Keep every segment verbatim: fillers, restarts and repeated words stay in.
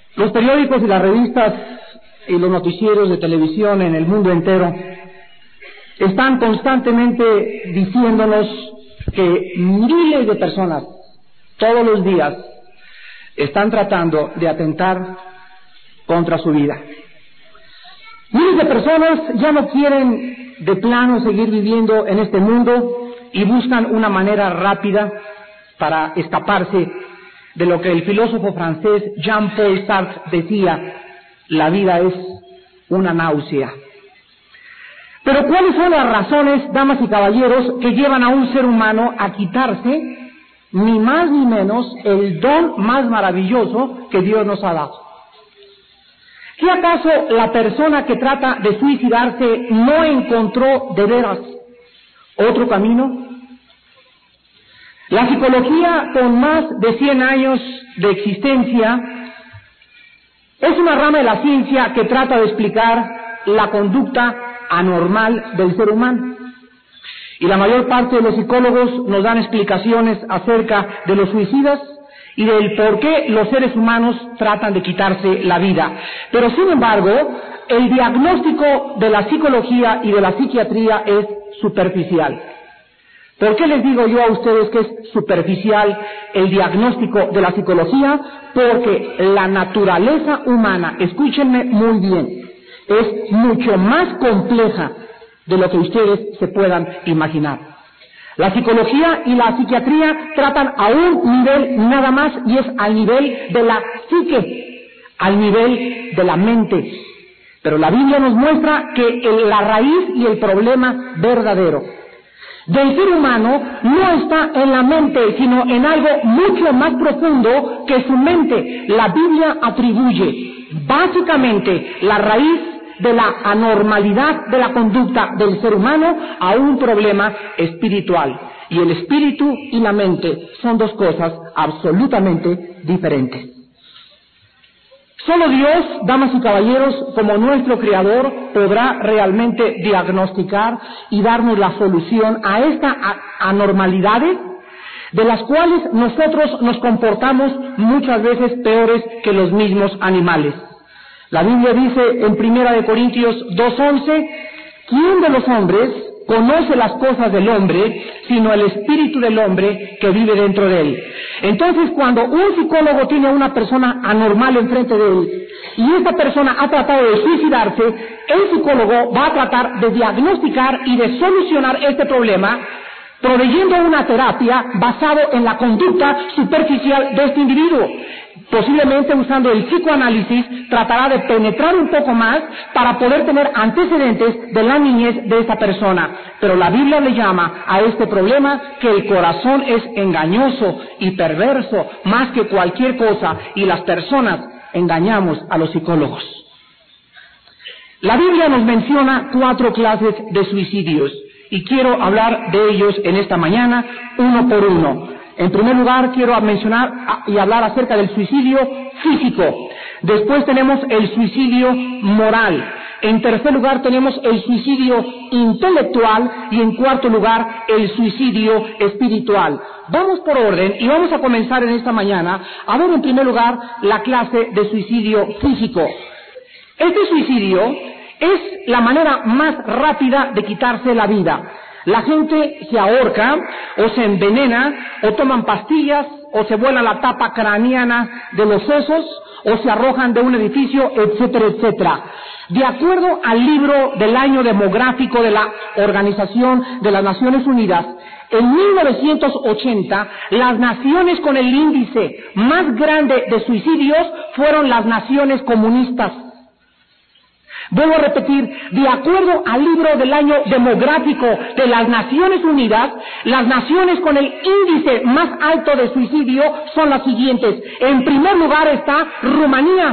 Los periódicos y las revistas y los noticieros de televisión en el mundo entero están constantemente diciéndonos que miles de personas todos los días están tratando de atentar contra su vida. Miles de personas ya no quieren de plano seguir viviendo en este mundo y buscan una manera rápida para escaparse de lo que el filósofo francés Jean-Paul Sartre decía: la vida es una náusea. Pero ¿cuáles son las razones, damas y caballeros, que llevan a un ser humano a quitarse, ni más ni menos, el don más maravilloso que Dios nos ha dado? ¿Qué acaso la persona que trata de suicidarse no encontró de veras otro camino? La psicología, con más de cien años de existencia, es una rama de la ciencia que trata de explicar la conducta anormal del ser humano. Y la mayor parte de los psicólogos nos dan explicaciones acerca de los suicidas y del por qué los seres humanos tratan de quitarse la vida. Pero sin embargo, el diagnóstico de la psicología y de la psiquiatría es superficial. ¿Por qué les digo yo a ustedes que es superficial el diagnóstico de la psicología? Porque la naturaleza humana, escúchenme muy bien, es mucho más compleja de lo que ustedes se puedan imaginar. La psicología y la psiquiatría tratan a un nivel nada más, y es al nivel de la psique, al nivel de la mente. Pero la Biblia nos muestra que la raíz y el problema verdadero del ser humano no está en la mente, sino en algo mucho más profundo que su mente. La Biblia atribuye básicamente la raíz de la anormalidad de la conducta del ser humano a un problema espiritual. Y el espíritu y la mente son dos cosas absolutamente diferentes. Solo Dios, damas y caballeros, como nuestro Creador, podrá realmente diagnosticar y darnos la solución a estas anormalidades de las cuales nosotros nos comportamos muchas veces peores que los mismos animales. La Biblia dice en Primera de Corintios dos once, ¿quién de los hombres conoce las cosas del hombre, sino el espíritu del hombre que vive dentro de él? Entonces, cuando un psicólogo tiene a una persona anormal enfrente de él, y esta persona ha tratado de suicidarse, el psicólogo va a tratar de diagnosticar y de solucionar este problema, proveyendo una terapia basada en la conducta superficial de este individuo. Posiblemente usando el psicoanálisis tratará de penetrar un poco más para poder tener antecedentes de la niñez de esta persona. Pero la Biblia le llama a este problema que el corazón es engañoso y perverso más que cualquier cosa, y las personas engañamos a los psicólogos. La Biblia nos menciona cuatro clases de suicidios y quiero hablar de ellos en esta mañana, uno por uno. En primer lugar, quiero mencionar y hablar acerca del suicidio físico. Después tenemos el suicidio moral. En tercer lugar, tenemos el suicidio intelectual. Y en cuarto lugar, el suicidio espiritual. Vamos por orden y vamos a comenzar en esta mañana a ver en primer lugar la clase de suicidio físico. Este suicidio es la manera más rápida de quitarse la vida. La gente se ahorca, o se envenena, o toman pastillas, o se vuelan la tapa craneana de los sesos, o se arrojan de un edificio, etcétera, etcétera. De acuerdo al libro del año demográfico de la Organización de las Naciones Unidas, en mil novecientos ochenta, las naciones con el índice más grande de suicidios fueron las naciones comunistas. Vuelvo a repetir, de acuerdo al libro del año demográfico de las Naciones Unidas, las naciones con el índice más alto de suicidio son las siguientes. En primer lugar está Rumanía.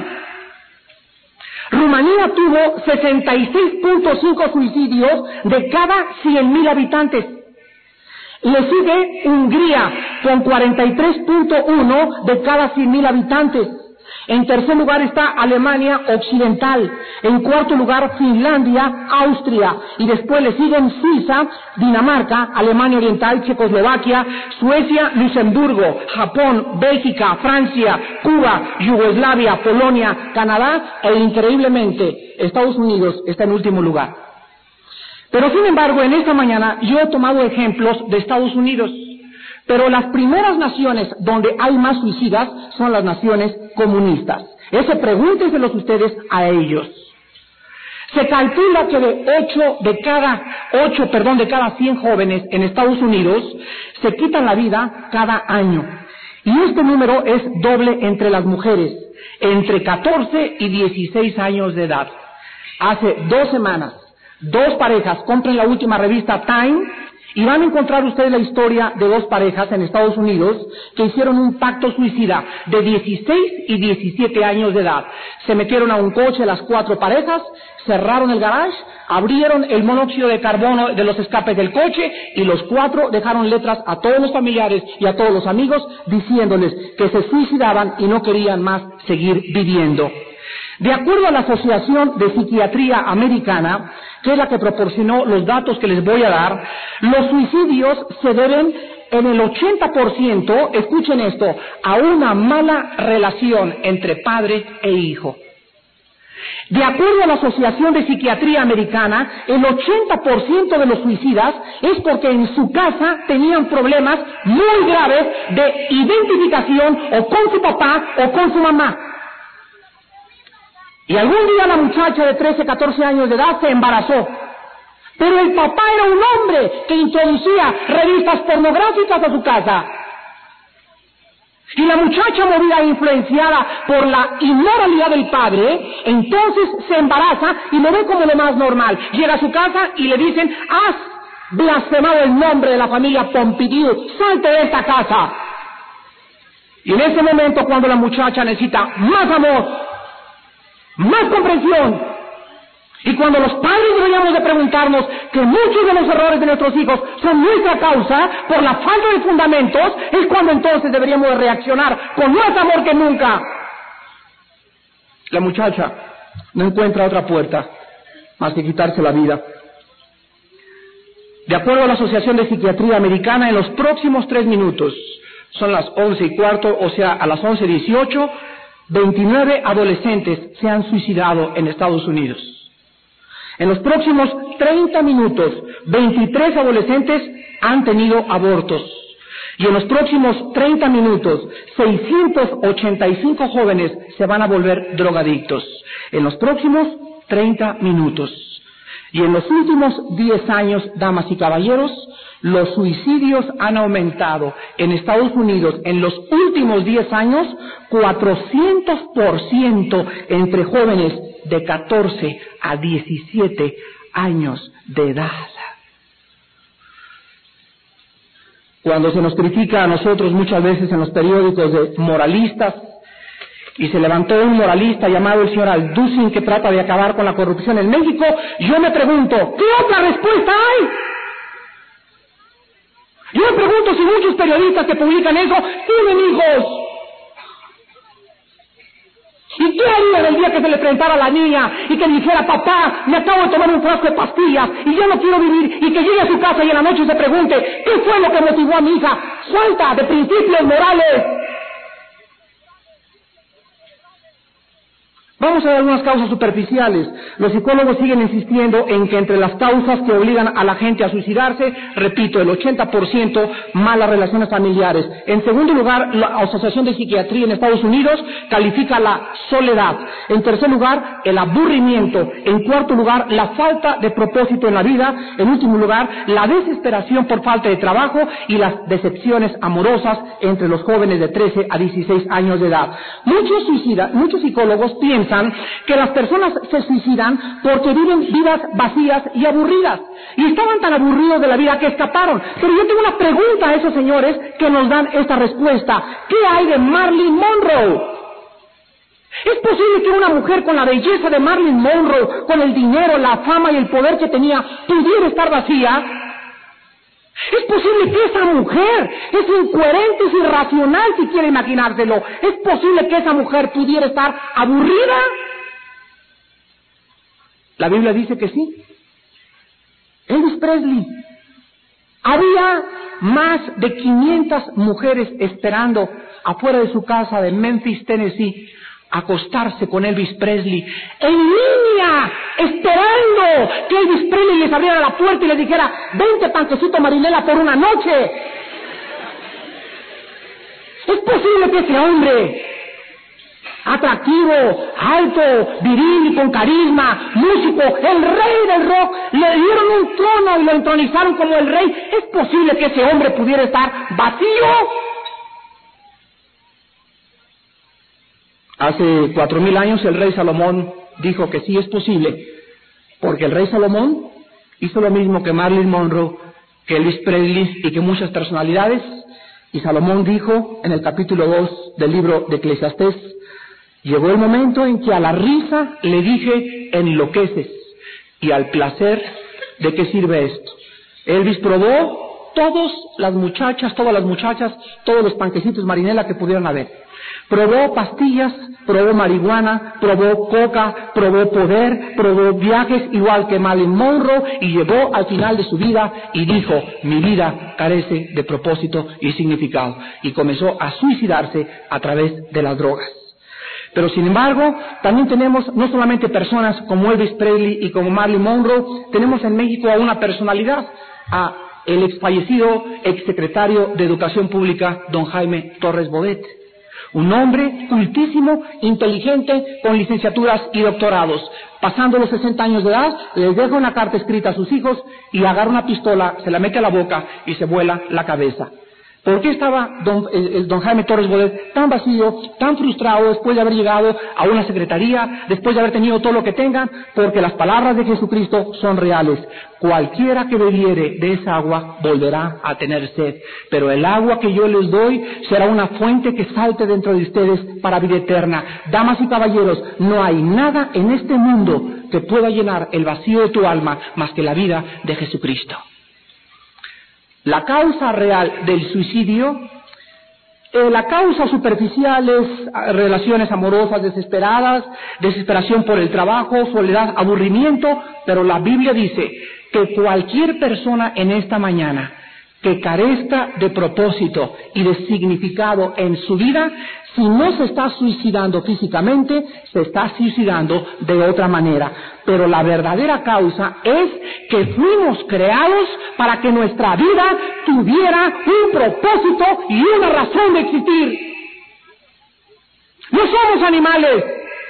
Rumanía tuvo sesenta y seis punto cinco suicidios de cada cien mil habitantes. Le sigue Hungría con cuarenta y tres punto uno de cada cien mil habitantes. En tercer lugar está Alemania Occidental. En cuarto lugar, Finlandia, Austria. Y después le siguen Suiza, Dinamarca, Alemania Oriental, Checoslovaquia, Suecia, Luxemburgo, Japón, Bélgica, Francia, Cuba, Yugoslavia, Polonia, Canadá e increíblemente Estados Unidos está en último lugar. Pero sin embargo, en esta mañana yo he tomado ejemplos de Estados Unidos. Pero las primeras naciones donde hay más suicidas son las naciones comunistas. Eso pregúntenselos ustedes a ellos. Se calcula que de ocho de cada ocho, perdón, de cada cien jóvenes en Estados Unidos se quitan la vida cada año. Y este número es doble entre las mujeres, entre catorce y dieciséis años de edad. Hace dos semanas, dos parejas, compren la última revista Time, y van a encontrar ustedes la historia de dos parejas en Estados Unidos que hicieron un pacto suicida de dieciséis y diecisiete años de edad. Se metieron a un coche las cuatro parejas, cerraron el garage, abrieron el monóxido de carbono de los escapes del coche y los cuatro dejaron letras a todos los familiares y a todos los amigos diciéndoles que se suicidaban y no querían más seguir viviendo. De acuerdo a la Asociación de Psiquiatría Americana, que es la que proporcionó los datos que les voy a dar, los suicidios se deben en el ochenta por ciento, escuchen esto, a una mala relación entre padre e hijo. De acuerdo a la Asociación de Psiquiatría Americana, el ochenta por ciento de los suicidas es porque en su casa tenían problemas muy graves de identificación o con su papá o con su mamá. Y algún día la muchacha de trece, catorce años de edad se embarazó. Pero el papá era un hombre que introducía revistas pornográficas a su casa. Y la muchacha movida e influenciada por la inmoralidad del padre, entonces se embaraza y lo ve como lo más normal. Llega a su casa y le dicen, has blasfemado el nombre de la familia Pompidou, salte de esta casa. Y en ese momento cuando la muchacha necesita más amor, más comprensión, y cuando los padres deberíamos de preguntarnos que muchos de los errores de nuestros hijos son nuestra causa por la falta de fundamentos, es cuando entonces deberíamos de reaccionar con más amor que nunca. La muchacha no encuentra otra puerta más que quitarse la vida. De acuerdo a la Asociación de Psiquiatría Americana, en los próximos tres minutos, son las once y cuarto, o sea, a las once dieciocho, veintinueve adolescentes se han suicidado en Estados Unidos. En los próximos treinta minutos, veintitrés adolescentes han tenido abortos. Y en los próximos treinta minutos, seiscientos ochenta y cinco jóvenes se van a volver drogadictos. En los próximos treinta minutos. Y en los últimos diez años, damas y caballeros, los suicidios han aumentado en Estados Unidos en los últimos diez años cuatrocientos por ciento entre jóvenes de catorce a diecisiete años de edad. Cuando se nos critica a nosotros muchas veces en los periódicos de moralistas, y se levantó un moralista llamado el señor Alducin que trata de acabar con la corrupción en México, yo me pregunto, ¿qué otra respuesta hay? Yo me pregunto si muchos periodistas que publican eso tienen hijos. ¿Y qué harían el día que se le presentara a la niña y que dijera, papá, me acabo de tomar un frasco de pastillas y ya no quiero vivir, y que llegue a su casa y en la noche se pregunte, ¿qué fue lo que motivó a mi hija? Falta de principios morales. Vamos a ver algunas causas superficiales. Los psicólogos siguen insistiendo en que entre las causas que obligan a la gente a suicidarse, repito, el ochenta por ciento, malas relaciones familiares. En segundo lugar, la Asociación de Psiquiatría en Estados Unidos califica la soledad. En tercer lugar, el aburrimiento. En cuarto lugar, la falta de propósito en la vida. En último lugar, la desesperación por falta de trabajo y las decepciones amorosas entre los jóvenes de trece a dieciséis años de edad. Muchos suicidas, muchos psicólogos piensan que las personas se suicidan porque viven vidas vacías y aburridas. Y estaban tan aburridos de la vida que escaparon. Pero yo tengo una pregunta a esos señores que nos dan esta respuesta. ¿Qué hay de Marilyn Monroe? ¿Es posible que una mujer con la belleza de Marilyn Monroe, con el dinero, la fama y el poder que tenía, pudiera estar vacía? Es posible que esa mujer es incoherente, es irracional si quiere imaginárselo. Es posible que esa mujer pudiera estar aburrida. La Biblia dice que sí. Elvis Presley. Había más de quinientas mujeres esperando afuera de su casa de Memphis, Tennessee, acostarse con Elvis Presley, en línea, esperando que Elvis Presley les abriera la puerta y les dijera: vente, panquecito Marinela, por una noche. Es posible que ese hombre, atractivo, alto, viril y con carisma, músico, el rey del rock, le dieron un trono y lo entronizaron como el rey. ¿Es posible que ese hombre pudiera estar vacío? Hace cuatro mil años el rey Salomón dijo que sí es posible, porque el rey Salomón hizo lo mismo que Marilyn Monroe, que Elvis Presley y que muchas personalidades. Y Salomón dijo en el capítulo dos del libro de Eclesiastés: llegó el momento en que a la risa le dije: enloqueces, y al placer, ¿de qué sirve esto? Elvis probó todas las muchachas, todas las muchachas, todos los panquecitos Marinela que pudieran haber. Probó pastillas, probó marihuana, probó coca, probó poder, probó viajes igual que Marilyn Monroe, y llegó al final de su vida y dijo: mi vida carece de propósito y significado, y comenzó a suicidarse a través de las drogas. Pero sin embargo, también tenemos no solamente personas como Elvis Presley y como Marilyn Monroe, tenemos en México a una personalidad, a el exfallecido exsecretario de Educación Pública, don Jaime Torres Bodet. Un hombre cultísimo, inteligente, con licenciaturas y doctorados. Pasando los sesenta años de edad, les deja una carta escrita a sus hijos y agarra una pistola, se la mete a la boca y se vuela la cabeza. ¿Por qué estaba don, el, el don Jaime Torres Bodet tan vacío, tan frustrado después de haber llegado a una secretaría, después de haber tenido todo lo que tengan? Porque las palabras de Jesucristo son reales. Cualquiera que bebiere de esa agua volverá a tener sed, pero el agua que yo les doy será una fuente que salte dentro de ustedes para vida eterna. Damas y caballeros, no hay nada en este mundo que pueda llenar el vacío de tu alma más que la vida de Jesucristo. La causa real del suicidio, eh, la causa superficial es relaciones amorosas desesperadas, desesperación por el trabajo, soledad, aburrimiento, pero la Biblia dice que cualquier persona en esta mañana que carezca de propósito y de significado en su vida, si no se está suicidando físicamente, se está suicidando de otra manera. Pero la verdadera causa es que fuimos creados para que nuestra vida tuviera un propósito y una razón de existir. No somos animales.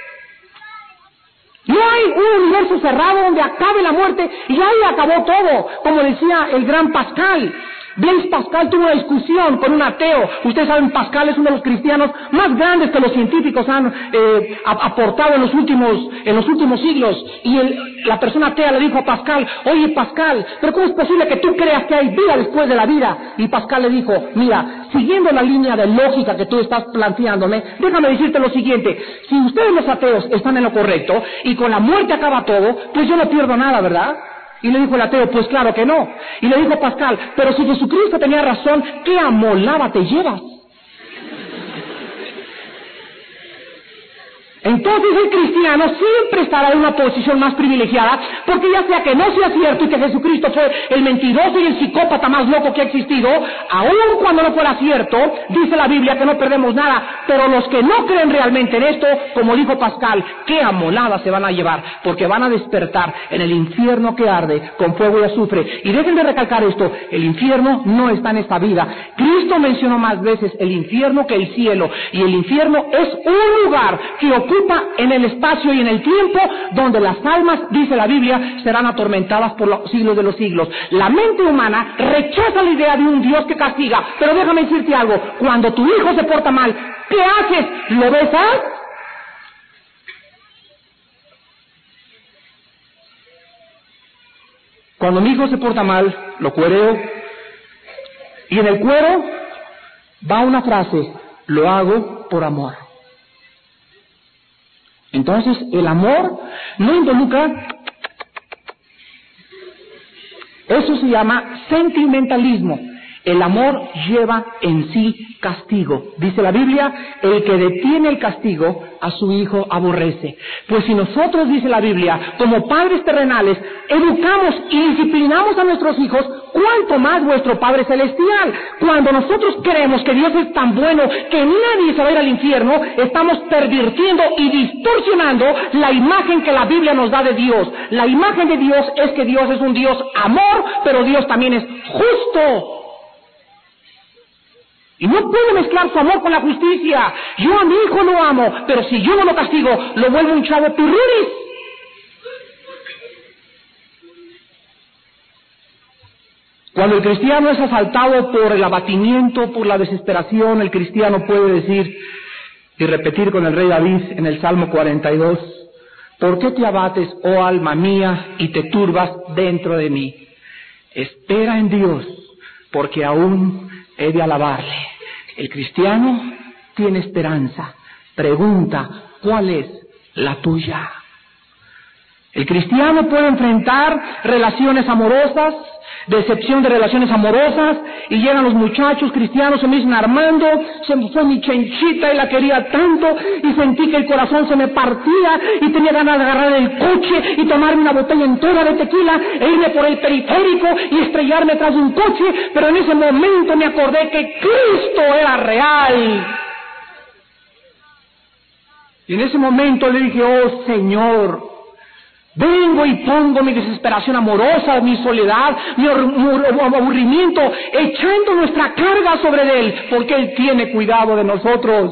No hay un universo cerrado donde acabe la muerte y ahí acabó todo, como decía el gran Pascal. Blaise Pascal tuvo una discusión con un ateo. Ustedes saben, Pascal es uno de los cristianos más grandes que los científicos han eh, aportado en los últimos en los últimos siglos. Y el, la persona atea le dijo a Pascal: oye, Pascal, ¿pero cómo es posible que tú creas que hay vida después de la vida? Y Pascal le dijo: mira, siguiendo la línea de lógica que tú estás planteándome, déjame decirte lo siguiente: si ustedes los ateos están en lo correcto y con la muerte acaba todo, pues yo no pierdo nada, ¿verdad? Y le dijo el ateo: pues claro que no. Y le dijo Pascal: pero si Jesucristo tenía razón, ¿qué amolada te llevas? Entonces el cristiano siempre estará en una posición más privilegiada, porque ya sea que no sea cierto y que Jesucristo fue el mentiroso y el psicópata más loco que ha existido, aun cuando no fuera cierto, dice la Biblia que no perdemos nada. Pero los que no creen realmente en esto, como dijo Pascal, qué amolada se van a llevar, porque van a despertar en el infierno que arde con fuego y azufre. Y dejen de recalcar esto: el infierno no está en esta vida. Cristo mencionó más veces el infierno que el cielo, y el infierno es un lugar que ocupa en el espacio y en el tiempo, donde las almas, dice la Biblia, serán atormentadas por los siglos de los siglos. La mente humana rechaza la idea de un Dios que castiga, pero déjame decirte algo: cuando tu hijo se porta mal, ¿qué haces? ¿Lo besas? Cuando mi hijo se porta mal, lo cuereo, y en el cuero va una frase: lo hago por amor. Entonces, el amor no involucra Eso se llama sentimentalismo. El amor lleva en sí castigo. Dice la Biblia, el que detiene el castigo a su hijo aborrece. Pues si nosotros, dice la Biblia, como padres terrenales, educamos y disciplinamos a nuestros hijos, ¿cuánto más vuestro Padre Celestial? Cuando nosotros creemos que Dios es tan bueno que nadie se va a ir al infierno, estamos pervirtiendo y distorsionando la imagen que la Biblia nos da de Dios. La imagen de Dios es que Dios es un Dios amor, pero Dios también es justo. Y no puedo mezclar su amor con la justicia. Yo a mi hijo lo amo, pero si yo no lo castigo, lo vuelvo un chavo pirruris. Cuando el cristiano es asaltado por el abatimiento, por la desesperación, el cristiano puede decir y repetir con el rey David en el Salmo cuarenta y dos, ¿por qué te abates, oh alma mía, y te turbas dentro de mí? Espera en Dios, porque aún he de alabarle. El cristiano tiene esperanza. Pregunta, ¿cuál es la tuya? El cristiano puede enfrentar relaciones amorosas, decepción de relaciones amorosas, y llegan los muchachos cristianos y me dicen, Armando, se me fue mi chenchita y la quería tanto, y sentí que el corazón se me partía, y tenía ganas de agarrar el coche y tomarme una botella entera de tequila, e irme por el periférico y estrellarme tras un coche, pero en ese momento me acordé que Cristo era real. Y en ese momento le dije, oh Señor, vengo y pongo mi desesperación amorosa, mi soledad, mi aburrimiento, echando nuestra carga sobre Él, porque Él tiene cuidado de nosotros.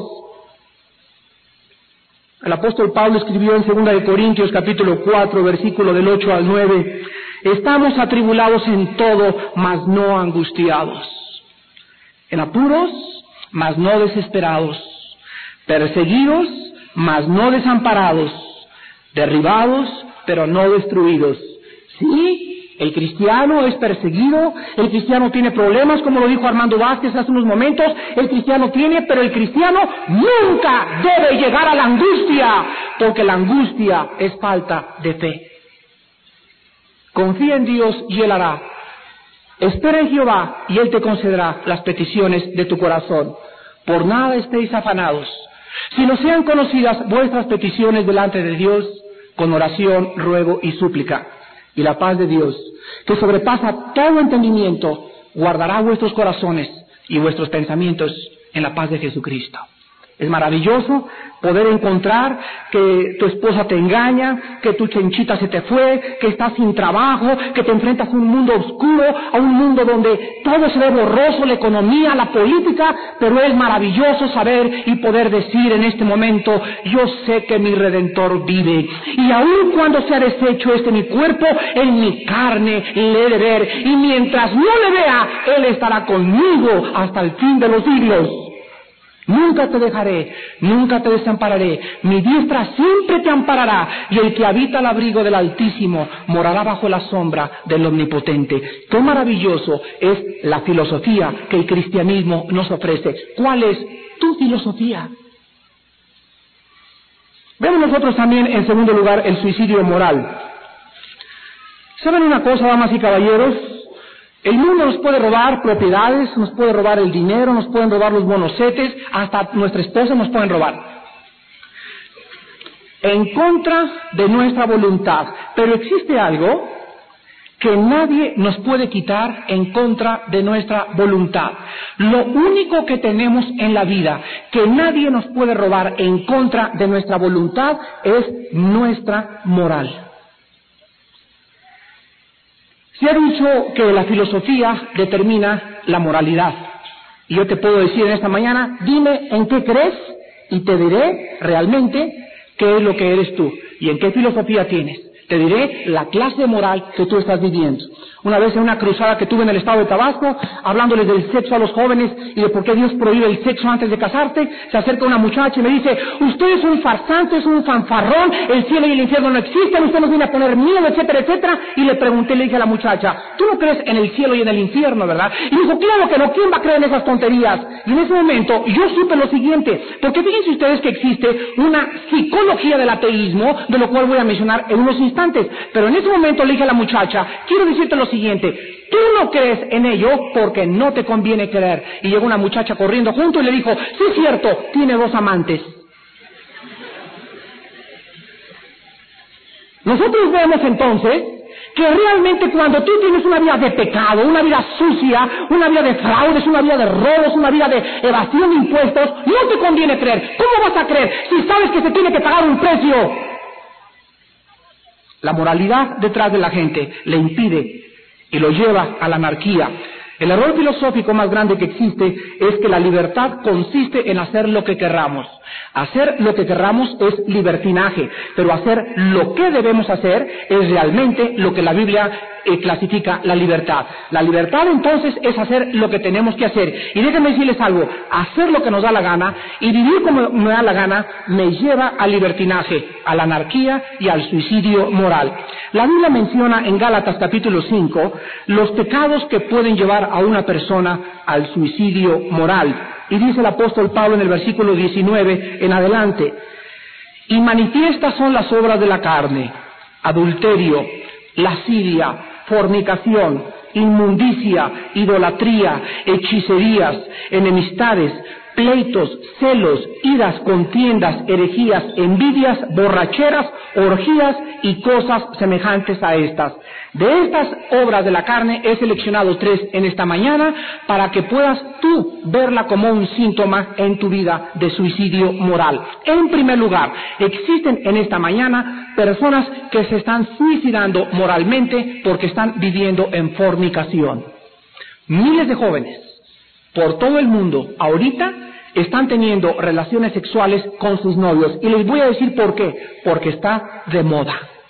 El apóstol Pablo escribió en segunda de Corintios capítulo cuatro, versículo del ocho al nueve, estamos atribulados en todo, mas no angustiados, en apuros, mas no desesperados, perseguidos, mas no desamparados, derribados, pero no destruidos. Sí, el cristiano es perseguido, el cristiano tiene problemas, como lo dijo Armando Vázquez hace unos momentos, el cristiano tiene, pero el cristiano nunca debe llegar a la angustia, porque la angustia es falta de fe. Confía en Dios y Él hará. Espera en Jehová y Él te concederá las peticiones de tu corazón. Por nada estéis afanados, sino sean conocidas vuestras peticiones delante de Dios, con oración, ruego y súplica. Y la paz de Dios, que sobrepasa todo entendimiento, guardará vuestros corazones y vuestros pensamientos en la paz de Jesucristo. Es maravilloso poder encontrar que tu esposa te engaña, que tu chenchita se te fue, que estás sin trabajo, que te enfrentas a un mundo oscuro, a un mundo donde todo se ve borroso, la economía, la política, pero es maravilloso saber y poder decir en este momento, yo sé que mi Redentor vive, y aun cuando se ha deshecho este mi cuerpo, en mi carne le he de ver, y mientras no le vea, Él estará conmigo hasta el fin de los siglos. Nunca te dejaré, nunca te desampararé, mi diestra siempre te amparará, y el que habita al abrigo del Altísimo morará bajo la sombra del Omnipotente. Qué maravilloso es la filosofía que el cristianismo nos ofrece. ¿Cuál es tu filosofía? Vemos nosotros también, en segundo lugar, el suicidio moral. ¿Saben una cosa, damas y caballeros? El mundo nos puede robar propiedades, nos puede robar el dinero, nos pueden robar los monocetes, hasta nuestra esposa nos pueden robar. En contra de nuestra voluntad. Pero existe algo que nadie nos puede quitar en contra de nuestra voluntad. Lo único que tenemos en la vida que nadie nos puede robar en contra de nuestra voluntad es nuestra moral. Se ha dicho que la filosofía determina la moralidad. Y yo te puedo decir en esta mañana, dime en qué crees y te diré realmente qué es lo que eres tú y en qué filosofía tienes. Te diré la clase moral que tú estás viviendo. Una vez en una cruzada que tuve en el estado de Tabasco, hablándoles del sexo a los jóvenes y de por qué Dios prohíbe el sexo antes de casarte, se acerca una muchacha y me dice, usted es un farsante, es un fanfarrón, el cielo y el infierno no existen, usted nos viene a poner miedo, etcétera, etcétera. Y le pregunté, le dije a la muchacha, tú no crees en el cielo y en el infierno, ¿verdad? Y me dijo, claro que no, ¿quién va a creer en esas tonterías? Y en ese momento yo supe lo siguiente, porque fíjense ustedes que existe una psicología del ateísmo, de lo cual voy a mencionar en unos instantes. Pero en ese momento le dije a la muchacha, quiero decirte lo siguiente, Tú no crees en ello porque no te conviene creer. Y llegó una muchacha corriendo junto y le dijo, sí es cierto, tiene dos amantes. Nosotros vemos entonces que realmente cuando tú tienes una vida de pecado, una vida sucia, una vida de fraudes, una vida de robos, una vida de evasión de impuestos, no te conviene creer. ¿Cómo vas a creer si sabes que se tiene que pagar un precio? La moralidad detrás de la gente le impide y lo lleva a la anarquía. El error filosófico más grande que existe es que la libertad consiste en hacer lo que querramos. Hacer lo que querramos es libertinaje, pero hacer lo que debemos hacer es realmente lo que la Biblia eh, clasifica la libertad. La libertad entonces es hacer lo que tenemos que hacer. Y déjenme decirles algo, hacer lo que nos da la gana y vivir como me da la gana me lleva al libertinaje, a la anarquía y al suicidio moral. La Biblia menciona en Gálatas capítulo cinco los pecados que pueden llevar a una persona al suicidio moral. Y dice el apóstol Pablo en el versículo diecinueve en adelante, y manifiestas son las obras de la carne, adulterio, lascivia, fornicación, inmundicia, idolatría, hechicerías, enemistades, pleitos, celos, iras, contiendas, herejías, envidias, borracheras, orgías y cosas semejantes a estas. De estas obras de la carne he seleccionado tres en esta mañana para que puedas tú verla como un síntoma en tu vida de suicidio moral. En primer lugar, existen en esta mañana personas que se están suicidando moralmente porque están viviendo en fornicación. Miles de jóvenes por todo el mundo ahorita están teniendo relaciones sexuales con sus novios. Y les voy a decir por qué. Porque está de moda.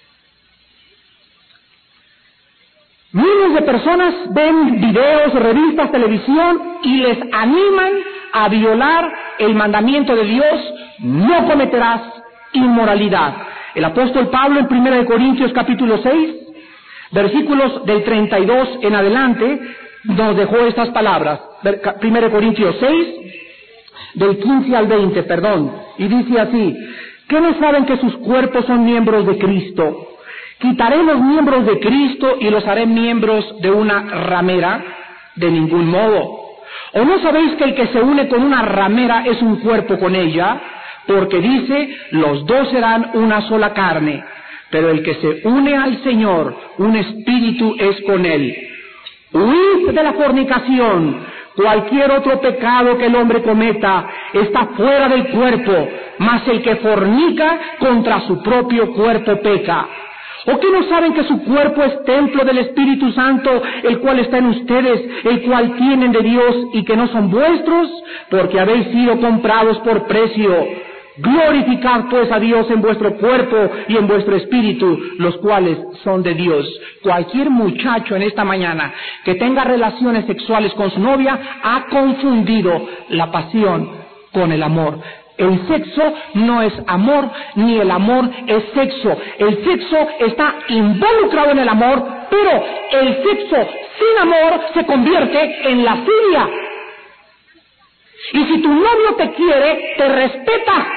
Miles de personas ven videos, revistas, televisión y les animan a violar el mandamiento de Dios, no cometerás inmoralidad. El apóstol Pablo en primera de Corintios capítulo seis, versículos del treinta y dos en adelante, nos dejó estas palabras. primera de Corintios seis, del quince al veinte, perdón, y dice así, ¿qué no saben que sus cuerpos son miembros de Cristo? ¿Quitaré los miembros de Cristo y los haré miembros de una ramera? De ningún modo. ¿O no sabéis que el que se une con una ramera es un cuerpo con ella? Porque dice, los dos serán una sola carne. Pero el que se une al Señor, un espíritu es con él. Huid de la fornicación. Cualquier otro pecado que el hombre cometa está fuera del cuerpo, mas el que fornica contra su propio cuerpo peca. ¿O qué no saben que su cuerpo es templo del Espíritu Santo, el cual está en ustedes, el cual tienen de Dios y que no son vuestros? Porque habéis sido comprados por precio. Glorificad pues a Dios en vuestro cuerpo y en vuestro espíritu, los cuales son de Dios. Cualquier muchacho en esta mañana que tenga relaciones sexuales con su novia ha confundido la pasión con el amor. El sexo no es amor, ni el amor es sexo. El sexo está involucrado en el amor, pero el sexo sin amor se convierte en lascivia. Y si tu novio te quiere, te respeta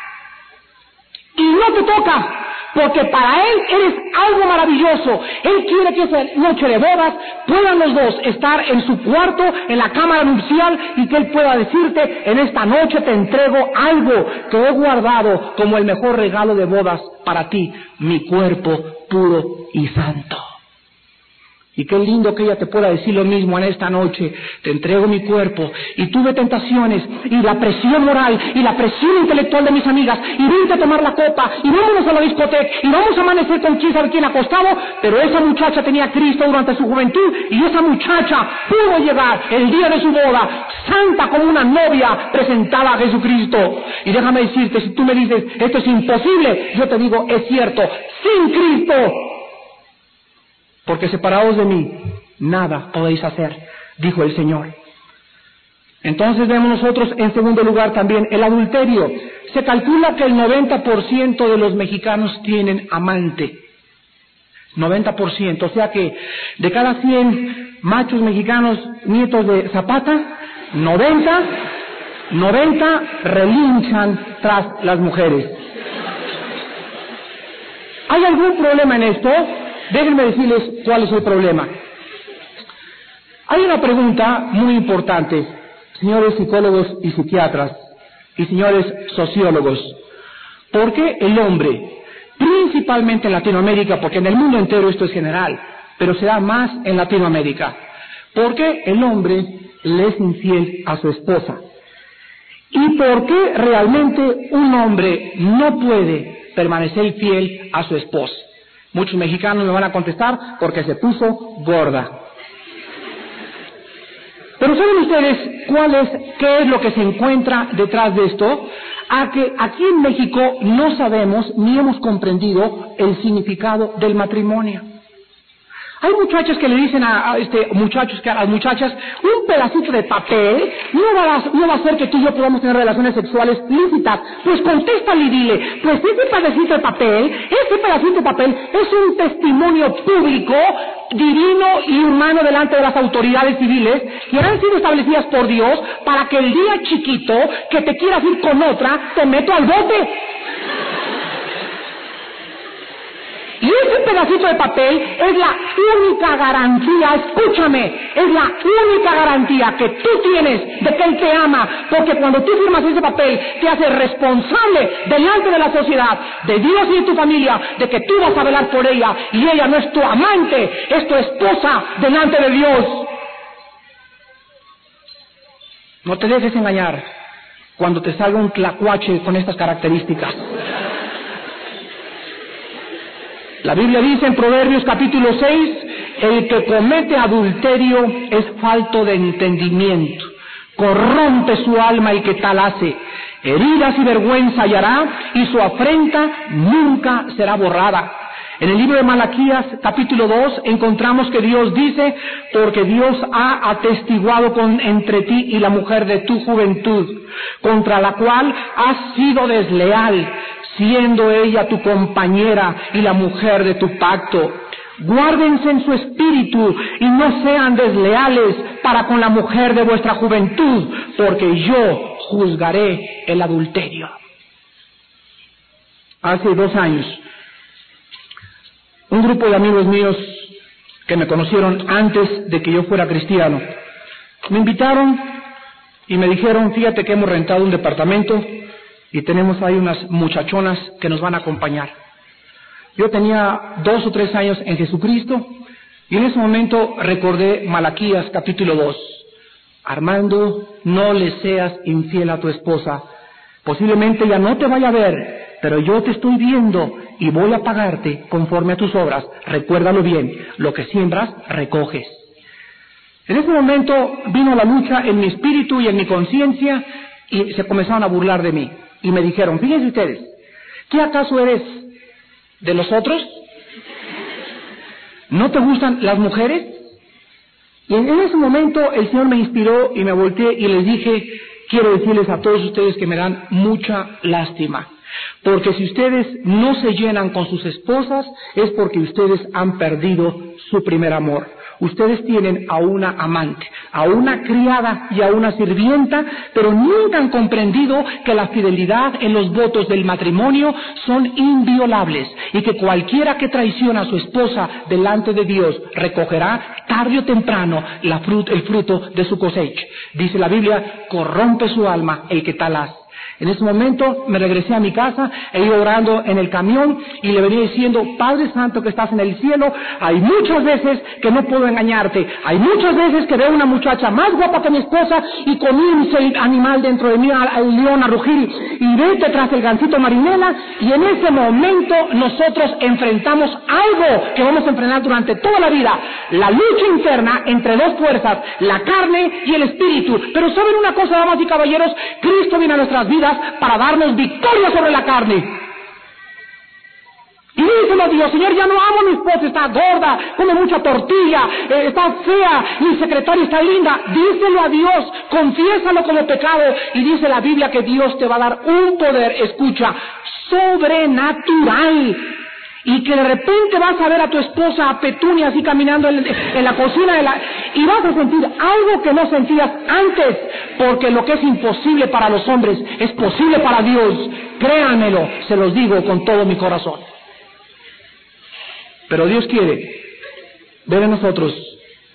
y no te toca, porque para él eres algo maravilloso. Él quiere que esa noche de bodas puedan los dos estar en su cuarto, en la cámara nupcial, y que él pueda decirte, en esta noche te entrego algo que he guardado como el mejor regalo de bodas para ti, mi cuerpo puro y santo. Y qué lindo que ella te pueda decir lo mismo en esta noche. Te entrego mi cuerpo. Y tuve tentaciones, y la presión moral, y la presión intelectual de mis amigas, y vente a tomar la copa, y vámonos a la discoteca, y vamos a amanecer con quién sabe quién acostado. Pero esa muchacha tenía a Cristo durante su juventud, y esa muchacha pudo llegar el día de su boda, santa como una novia presentada a Jesucristo. Y déjame decirte, si tú me dices, esto es imposible, yo te digo, es cierto, sin Cristo. Porque separados de mí, nada podéis hacer, dijo el Señor. Entonces vemos nosotros, en segundo lugar, también el adulterio. Se calcula que el noventa por ciento de los mexicanos tienen amante. noventa por ciento, o sea que de cada cien machos mexicanos nietos de Zapata, noventa, noventa relinchan tras las mujeres. ¿Hay algún problema en esto? Déjenme decirles cuál es el problema. Hay una pregunta muy importante, señores psicólogos y psiquiatras, y señores sociólogos. ¿Por qué el hombre, principalmente en Latinoamérica, porque en el mundo entero esto es general, pero se da más en Latinoamérica, por qué el hombre le es infiel a su esposa? ¿Y por qué realmente un hombre no puede permanecer fiel a su esposa? Muchos mexicanos me van a contestar porque se puso gorda. Pero ¿saben ustedes cuál es, qué es lo que se encuentra detrás de esto? A que aquí en México no sabemos ni hemos comprendido el significado del matrimonio. Hay muchachas que le dicen a, a este muchachos que a las muchachas, un pedacito de papel no va, a, no va a hacer que tú y yo podamos tener relaciones sexuales lícitas. Pues contéstale y dile, pues ese pedacito de papel, ese pedacito de papel es un testimonio público, divino y humano delante de las autoridades civiles que han sido establecidas por Dios para que el día chiquito que te quieras ir con otra, te meto al bote. Y ese pedacito de papel es la única garantía, escúchame, es la única garantía que tú tienes de que Él te ama, porque cuando tú firmas ese papel te hace responsable delante de la sociedad, de Dios y de tu familia, de que tú vas a velar por ella, y ella no es tu amante, es tu esposa delante de Dios. No te dejes engañar cuando te salga un tlacuache con estas características. La Biblia dice en Proverbios capítulo seis, el que comete adulterio es falto de entendimiento, corrompe su alma el que tal hace, heridas y vergüenza hallará, y su afrenta nunca será borrada. En el libro de Malaquías capítulo dos encontramos que Dios dice, porque Dios ha atestiguado con, entre ti y la mujer de tu juventud, contra la cual has sido desleal, siendo ella tu compañera y la mujer de tu pacto. Guárdense en su espíritu y no sean desleales para con la mujer de vuestra juventud, porque yo juzgaré el adulterio. Hace dos años, un grupo de amigos míos que me conocieron antes de que yo fuera cristiano, me invitaron y me dijeron, fíjate que hemos rentado un departamento y tenemos ahí unas muchachonas que nos van a acompañar. Yo tenía dos o tres años en Jesucristo y en ese momento recordé Malaquías capítulo dos. Armando, no le seas infiel a tu esposa. Posiblemente ella no te vaya a ver, pero yo te estoy viendo y voy a pagarte conforme a tus obras. Recuérdalo bien, lo que siembras, recoges. En ese momento vino la lucha en mi espíritu y en mi conciencia y se comenzaron a burlar de mí. Y me dijeron, fíjense ustedes, ¿qué acaso eres de los otros? ¿No te gustan las mujeres? Y en ese momento el Señor me inspiró y me volteé y les dije, quiero decirles a todos ustedes que me dan mucha lástima. Porque si ustedes no se llenan con sus esposas, es porque ustedes han perdido su primer amor. Ustedes tienen a una amante, a una criada y a una sirvienta, pero nunca han comprendido que la fidelidad en los votos del matrimonio son inviolables y que cualquiera que traiciona a su esposa delante de Dios recogerá tarde o temprano la frut- el fruto de su cosecha. Dice la Biblia, corrompe su alma el que tal hace. En ese momento me regresé a mi casa e iba orando en el camión y le venía diciendo, Padre Santo que estás en el cielo, hay muchas veces que no puedo engañarte, hay muchas veces que veo una muchacha más guapa que mi esposa y comienza el animal dentro de mí, el león a rugir y vete tras el gansito marinela, y en ese momento nosotros enfrentamos algo que vamos a enfrentar durante toda la vida, la lucha interna entre dos fuerzas, la carne y el espíritu. Pero ¿saben una cosa, damas y caballeros? Cristo viene a nuestras vidas para darnos victoria sobre la carne. Y díselo a Dios, Señor, ya no amo a mi esposa, está gorda, come mucha tortilla, eh, está fea, mi secretaria está linda. Díselo a Dios, confiésalo como pecado. Y dice la Biblia que Dios te va a dar un poder, escucha, sobrenatural. Y que de repente vas a ver a tu esposa, a Petunia, así caminando en, en la cocina de la, y vas a sentir algo que no sentías antes, porque lo que es imposible para los hombres es posible para Dios. Créanmelo, se los digo con todo mi corazón. Pero Dios quiere ver en nosotros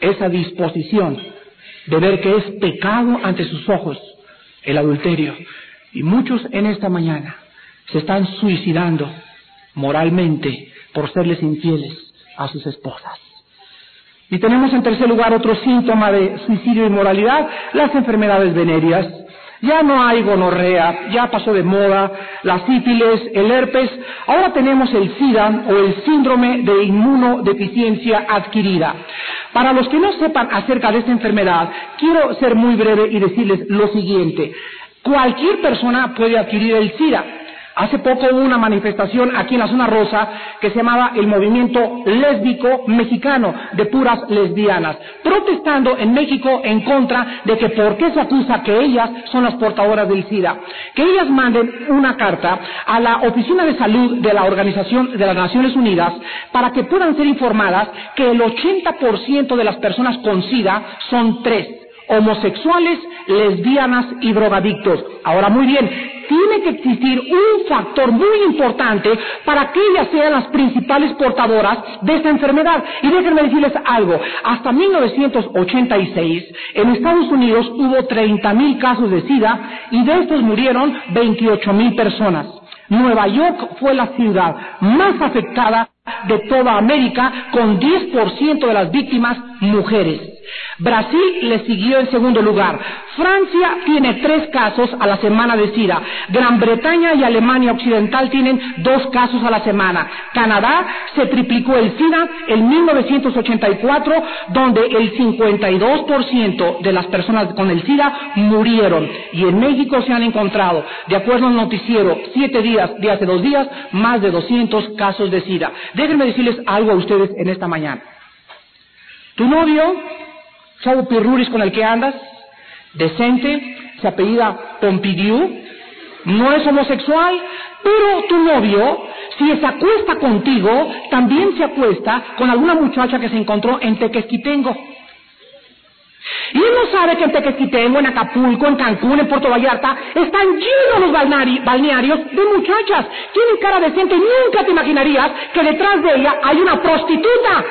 esa disposición de ver que es pecado ante sus ojos el adulterio. Y muchos en esta mañana se están suicidando moralmente por serles infieles a sus esposas. Y tenemos en tercer lugar otro síntoma de suicidio e inmoralidad, las enfermedades venéreas. Ya no hay gonorrea, ya pasó de moda, la sífilis, el herpes, ahora tenemos el SIDA o el síndrome de inmunodeficiencia adquirida. Para los que no sepan acerca de esta enfermedad, quiero ser muy breve y decirles lo siguiente. Cualquier persona puede adquirir el SIDA. Hace poco hubo una manifestación aquí en la zona rosa que se llamaba el Movimiento Lésbico Mexicano, de puras lesbianas, protestando en México en contra de que por qué se acusa que ellas son las portadoras del SIDA. Que ellas manden una carta a la Oficina de Salud de la Organización de las Naciones Unidas para que puedan ser informadas que el ochenta por ciento de las personas con SIDA son tres: homosexuales, lesbianas y drogadictos. Ahora, muy bien, tiene que existir un factor muy importante para que ellas sean las principales portadoras de esta enfermedad. Y déjenme decirles algo, hasta mil novecientos ochenta y seis en Estados Unidos hubo treinta mil casos de SIDA y de estos murieron veintiocho mil personas. Nueva York fue la ciudad más afectada de toda América, con diez por ciento de las víctimas mujeres. Brasil le siguió en segundo lugar. Francia tiene tres casos a la semana de SIDA. Gran Bretaña y Alemania Occidental tienen dos casos a la semana. Canadá se triplicó el SIDA en mil novecientos ochenta y cuatro, donde el cincuenta y dos por ciento de las personas con el SIDA murieron. Y en México se han encontrado, de acuerdo al noticiero Siete Días de hace dos días, más de doscientos casos de SIDA. Déjenme decirles algo a ustedes en esta mañana. Tu novio, chavo pirruris con el que andas, decente, se apellida Pompidou, no es homosexual, pero tu novio, si se acuesta contigo, también se acuesta con alguna muchacha que se encontró en Tequesquitengo. Y él no sabe que en Tequesquitengo, en Acapulco, en Cancún, en Puerto Vallarta, están llenos los balnearios de muchachas. Tienen cara decente y nunca te imaginarías que detrás de ella hay una prostituta.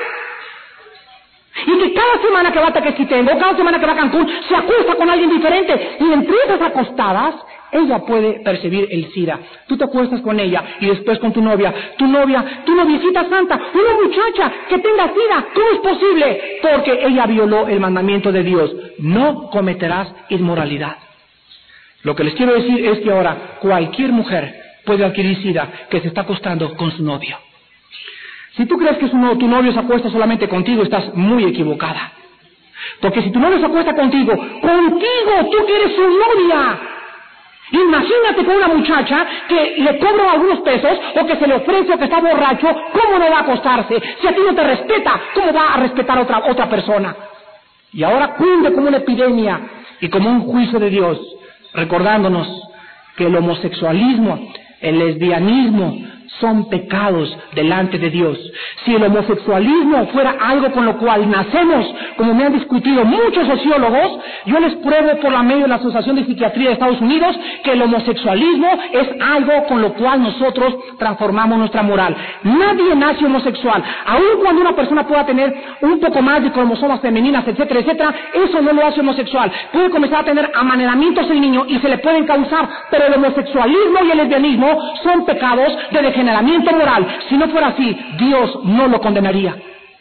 Y que cada semana que va a Tequesquitengo, cada semana que va a Cancún, se acuesta con alguien diferente. Y entre esas acostadas, ella puede percibir el SIDA. Tú te acuestas con ella y después con tu novia. Tu novia, tu noviecita santa, una muchacha que tenga SIDA. ¿Cómo es posible? Porque ella violó el mandamiento de Dios. No cometerás inmoralidad. Lo que les quiero decir es que ahora cualquier mujer puede adquirir SIDA que se está acostando con su novio. Si tú crees que su no, tu novio se acuesta solamente contigo, estás muy equivocada. Porque si tu novio se acuesta contigo, contigo, tú que eres su novia. Imagínate con una muchacha que le cobra algunos pesos o que se le ofrece o que está borracho, ¿cómo no va a acostarse? Si a ti no te respeta, ¿cómo va a respetar a otra, otra persona? Y ahora cunde como una epidemia y como un juicio de Dios, recordándonos que el homosexualismo, el lesbianismo, son pecados delante de Dios. Si el homosexualismo fuera algo con lo cual nacemos, como me han discutido muchos sociólogos, yo les pruebo por la medio de la Asociación de Psiquiatría de Estados Unidos que el homosexualismo es algo con lo cual nosotros transformamos nuestra moral. Nadie nace homosexual. Aun cuando una persona pueda tener un poco más de cromosomas femeninas, etcétera, etcétera, eso no lo hace homosexual. Puede comenzar a tener amaneramientos el niño y se le pueden causar, pero el homosexualismo y el lesbianismo son pecados de degeneración moral. Si no fuera así, Dios no lo condenaría.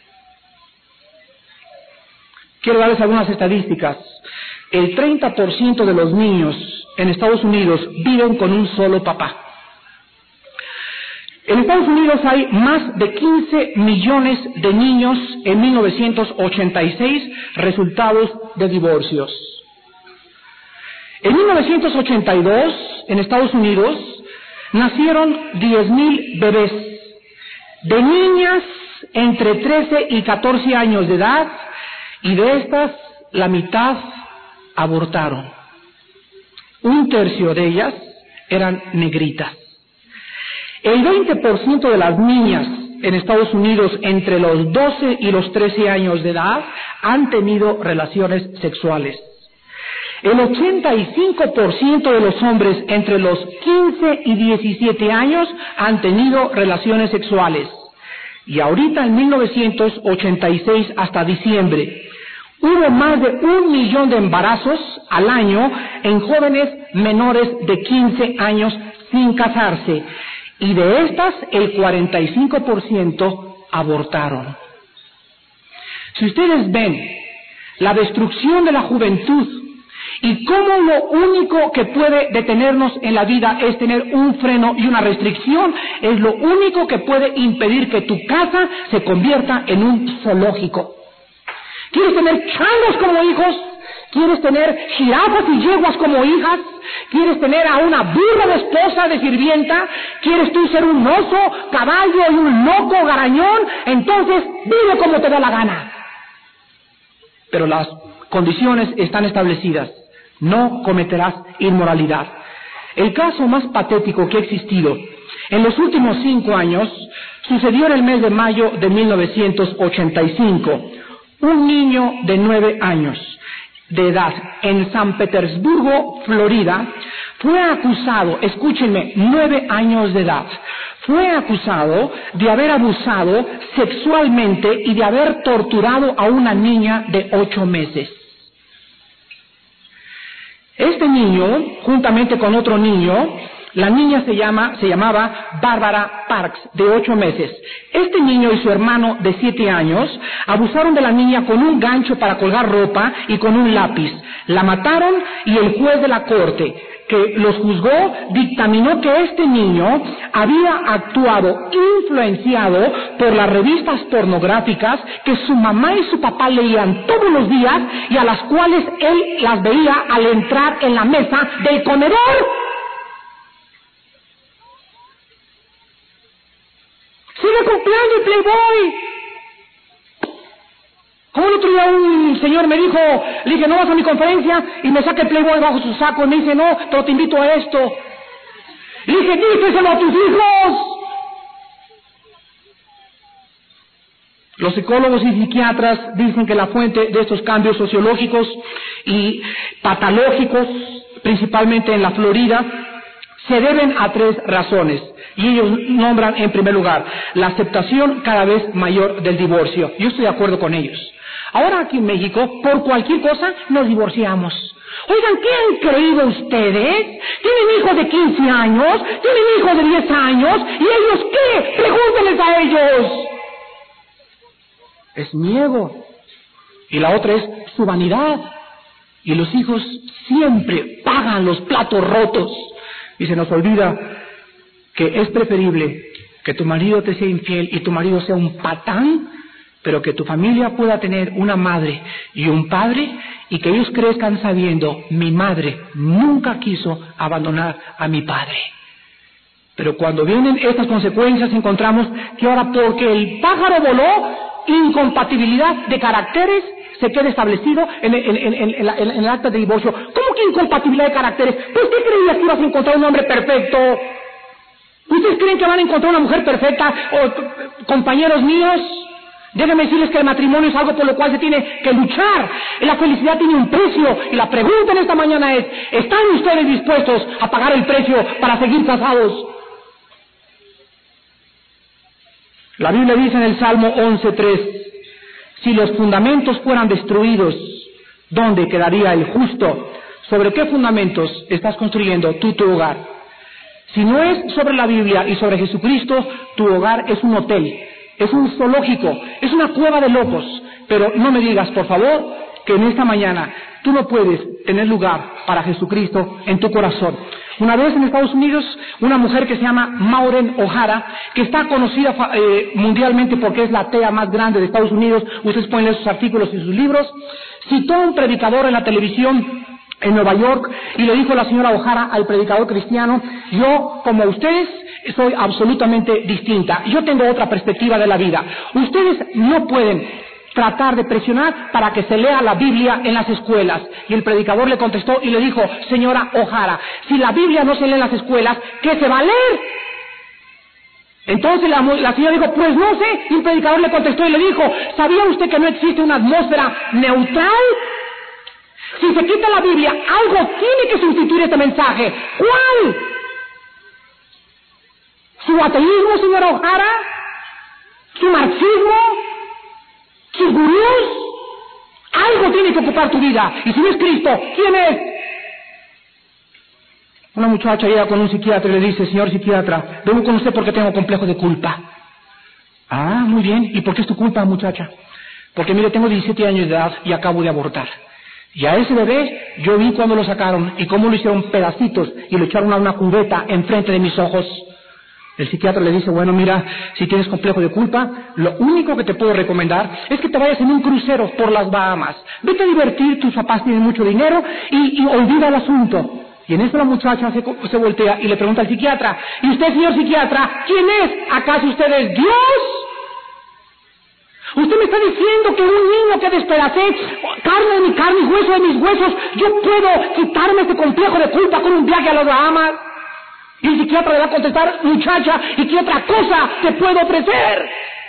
Quiero darles algunas estadísticas. El treinta por ciento de los niños en Estados Unidos viven con un solo papá. En Estados Unidos hay más de quince millones de niños en mil novecientos ochenta y seis resultados de divorcios. En mil novecientos ochenta y dos, en Estados Unidos, nacieron diez mil bebés, de niñas entre trece y catorce años de edad, y de estas, la mitad abortaron. Un tercio de ellas eran negritas. El veinte por ciento de las niñas en Estados Unidos entre los doce y los trece años de edad han tenido relaciones sexuales. El ochenta y cinco por ciento de los hombres entre los quince y diecisiete años han tenido relaciones sexuales. Y ahorita en mil novecientos ochenta y seis hasta diciembre, Hubo más de un millón de embarazos al año en jóvenes menores de quince años sin casarse, y de estas el cuarenta y cinco por ciento abortaron. Si ustedes ven la destrucción de la juventud y cómo lo único que puede detenernos en la vida es tener un freno y una restricción, es lo único que puede impedir que tu casa se convierta en un zoológico. ¿Quieres tener changos como hijos? ¿Quieres tener jirafas y yeguas como hijas? ¿Quieres tener a una burra de esposa, de sirvienta? ¿Quieres tú ser un oso, caballo y un loco garañón? Entonces vive como te da la gana. Pero las condiciones están establecidas. No cometerás inmoralidad. El caso más patético que ha existido en los últimos cinco años sucedió en el mes de mayo de mil novecientos ochenta y cinco. Un niño de nueve años de edad en San Petersburgo, Florida, fue acusado, escúchenme, nueve años de edad, fue acusado de haber abusado sexualmente y de haber torturado a una niña de ocho meses. Este niño, juntamente con otro niño, la niña se llama, se llamaba Barbara Parks, de ocho meses. Este niño y su hermano de siete años abusaron de la niña con un gancho para colgar ropa y con un lápiz. La mataron y el juez de la corte que los juzgó dictaminó que este niño había actuado influenciado por las revistas pornográficas que su mamá y su papá leían todos los días y a las cuales él las veía al entrar en la mesa del comedor. ¡Sigue cumpliendo el Playboy! Como el otro día un señor me dijo, le dije, ¿no vas a mi conferencia? Y me saca el Playboy bajo su saco y me dice, no, pero te invito a esto. Le dije, díselo a tus hijos. Los psicólogos y psiquiatras dicen que la fuente de estos cambios sociológicos y patológicos, principalmente en la Florida, se deben a tres razones. Y ellos nombran en primer lugar la aceptación cada vez mayor del divorcio. Yo estoy de acuerdo con ellos. Ahora aquí en México, por cualquier cosa, nos divorciamos. Oigan, ¿qué han creído ustedes? ¿Tienen hijos de quince años? ¿Tienen hijos de diez años? ¿Y ellos qué? Pregúntenles a ellos. Es miedo. Y la otra es su vanidad. Y los hijos siempre pagan los platos rotos. Y se nos olvida que es preferible que tu marido te sea infiel y tu marido sea un patán, pero que tu familia pueda tener una madre y un padre y que ellos crezcan sabiendo, mi madre nunca quiso abandonar a mi padre. Pero cuando vienen estas consecuencias encontramos que ahora porque el pájaro voló, incompatibilidad de caracteres se queda establecido en el, en, en, en, en, la, en el acta de divorcio. ¿Cómo que incompatibilidad de caracteres? ¿Pues qué creías que ibas a encontrar un hombre perfecto? ¿Ustedes creen que van a encontrar una mujer perfecta? O, compañeros míos, déjenme decirles que el matrimonio es algo por lo cual se tiene que luchar. La felicidad tiene un precio. Y la pregunta en esta mañana es, ¿están ustedes dispuestos a pagar el precio para seguir casados? La Biblia dice en el Salmo once tres, si los fundamentos fueran destruidos, ¿dónde quedaría el justo? ¿Sobre qué fundamentos estás construyendo tú tu hogar? Si no es sobre la Biblia y sobre Jesucristo, tu hogar es un hotel, es un zoológico, es una cueva de locos. Pero no me digas, por favor, que en esta mañana tú no puedes tener lugar para Jesucristo en tu corazón. Una vez en Estados Unidos, una mujer que se llama Maureen O'Hara, que está conocida eh, mundialmente porque es la atea más grande de Estados Unidos, ustedes pueden leer sus artículos y sus libros, citó a un predicador en la televisión en Nueva York y le dijo a la señora O'Hara al predicador cristiano, yo como ustedes soy absolutamente distinta, yo tengo otra perspectiva de la vida, ustedes no pueden tratar de presionar para que se lea la Biblia en las escuelas. Y el predicador le contestó y le dijo, señora O'Hara, si la Biblia no se lee en las escuelas, ¿qué se va a leer? Entonces la, la señora dijo, pues no sé, y el predicador le contestó y le dijo, ¿sabía usted que no existe una atmósfera neutral? Si se quita la Biblia, algo tiene que sustituir este mensaje. ¿Cuál? ¿Su ateísmo, señora O'Hara? ¿Su marxismo? ¿Sus gurús? Algo tiene que ocupar tu vida. Y si no es Cristo, ¿quién es? Una muchacha llega con un psiquiatra y le dice, señor psiquiatra, vengo con usted porque tengo complejo de culpa. Ah, muy bien. ¿Y por qué es tu culpa, muchacha? Porque mire, tengo diecisiete años de edad y acabo de abortar. Y a ese bebé yo vi cuando lo sacaron y cómo lo hicieron pedacitos y lo echaron a una cubeta enfrente de mis ojos. El psiquiatra le dice, bueno, mira, si tienes complejo de culpa, lo único que te puedo recomendar es que te vayas en un crucero por las Bahamas. Vete a divertir, tus papás tienen mucho dinero y, y olvida el asunto. Y en eso la muchacha se, se voltea y le pregunta al psiquiatra, ¿y usted, señor psiquiatra, quién es? ¿Acaso usted es Dios? Usted me está diciendo que un niño que despedacé, carne de mi carne y hueso de mis huesos, yo puedo quitarme este complejo de culpa con un viaje a las Bahamas. Y el psiquiatra le va a contestar, muchacha, ¿y qué otra cosa te puedo ofrecer?